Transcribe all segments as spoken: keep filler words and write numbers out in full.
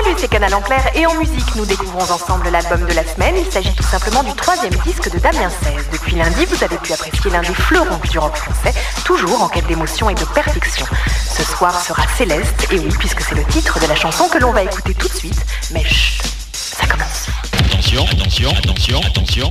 Aujourd'hui, c'est Canal en clair et en musique. Nous découvrons ensemble l'album de la semaine. Il s'agit tout simplement du troisième disque de Damien seize. Depuis lundi, vous avez pu apprécier l'un des fleurons du rock français, toujours en quête d'émotion et de perfection. Ce soir sera Céleste, et oui, puisque c'est le titre de la chanson que l'on va écouter tout de suite. Mais chut, ça commence. Attention, attention, attention, attention.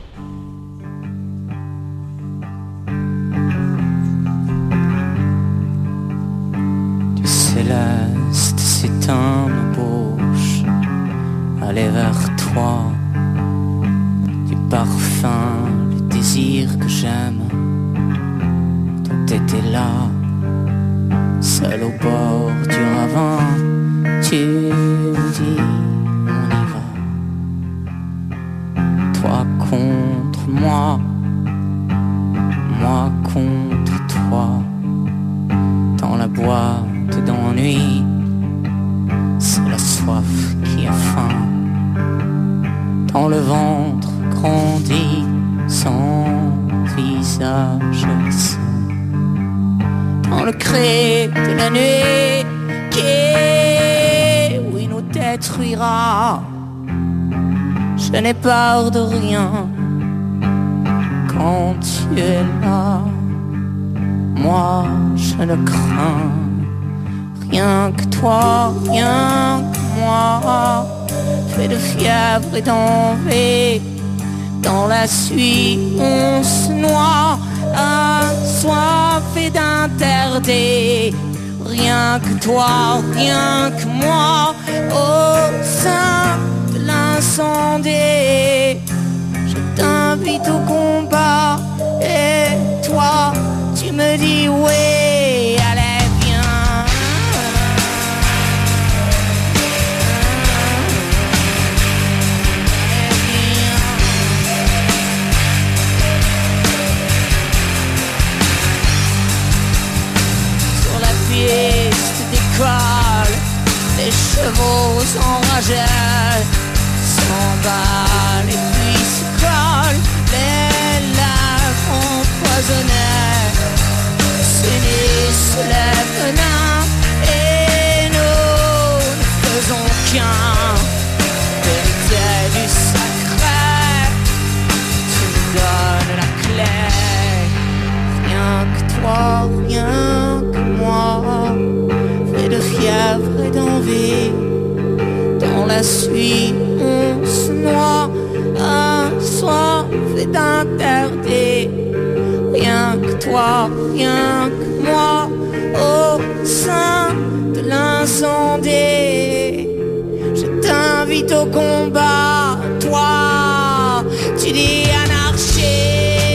Du céleste s'éteint ma bouche, aller vers toi, du parfum, le désir que j'aime, tout était là, seul au bord du ravin, tu me dis on y va, toi contre moi, moi contre toi, dans la boîte d'ennui, c'est la soif qui a faim, dans le ventre grandit son visage sain, dans le creux de la nuit qui, oui, nous détruira. Je n'ai peur de rien quand tu es là. Moi, je ne crains rien que toi, rien que moi. Fait de fièvre et d'envie, dans la suie on se noie, assoiffé d'interdit. Rien que toi, rien que moi, au sein de l'incendie. Je t'invite au combat et toi, tu me dis oui, allez viens. Allez viens. Sur la piste d'école, les chevaux enragés s'emballent et puis se collent, les lèvres empoisonnées s'unissent les venins et nous ne faisons qu'un. Vérité du sacré, tu me donnes la clé. Rien que toi, rien que moi, fait de fièvre et d'envie, dans la suie on se noie, assoiffé d'interdit. Rien que toi, rien que moi, au sein de l'incendie. Je t'invite au combat, toi, tu dis anarchie.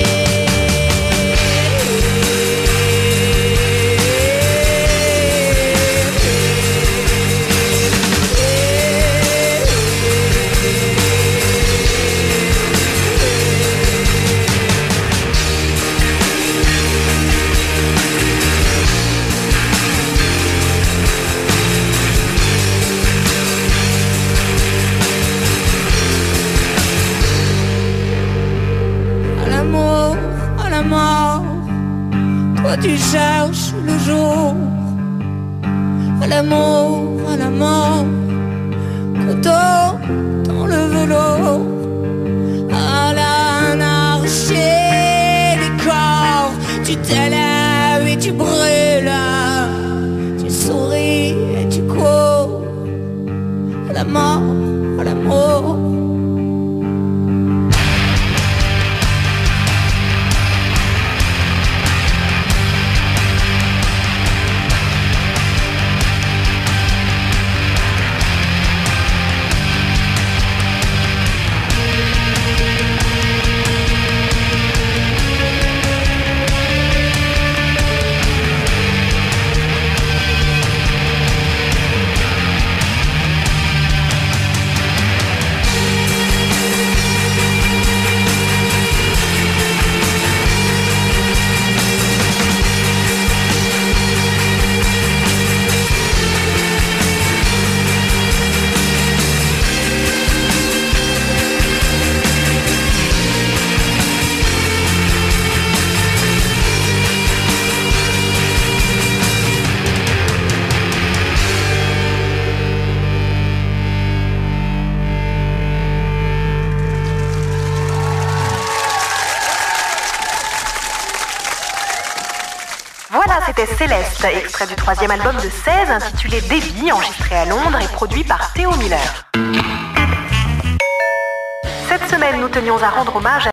Toi tu cherches le jour, à l'amour, à la mort, couteau dans le velours, à l'anarchie des corps. Tu t'élèves et tu brûles, tu souris et tu cours, à la mort, à l'amour. Voilà, c'était Céleste, extrait du troisième album de seize intitulé Débit, enregistré à Londres et produit par Théo Miller. Cette semaine, nous tenions à rendre hommage à